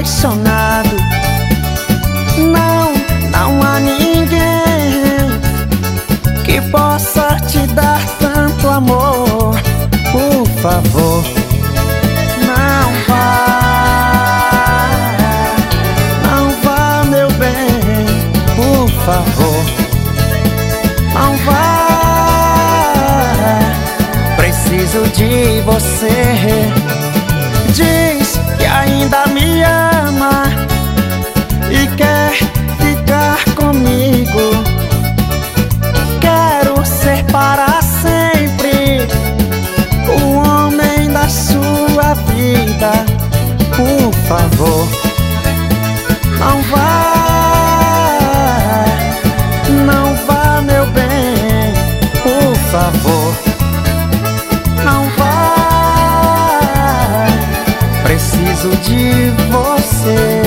apaixonado. Não, não há ninguém que possa te dar tanto amor. Por favor, não vá, não vá, meu bem. Por favor, não vá. Preciso de você. Diz que ainda me ama e quer ficar comigo. Quero ser para sempre o homem da sua vida. Por favor, não vá, não vá, meu bem. Por favor, não vá. Preciso de você.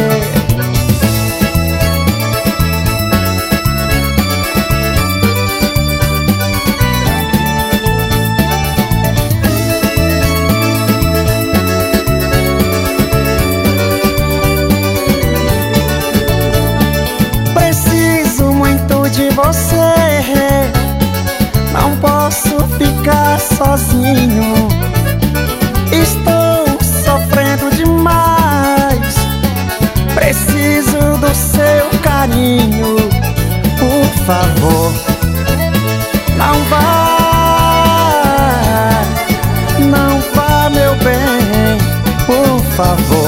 Preciso muito de você. Não posso ficar sozinho. Estou sofrendo demais. Preciso do seu carinho. Por favor, não vá, não vá, meu bem. Por favor.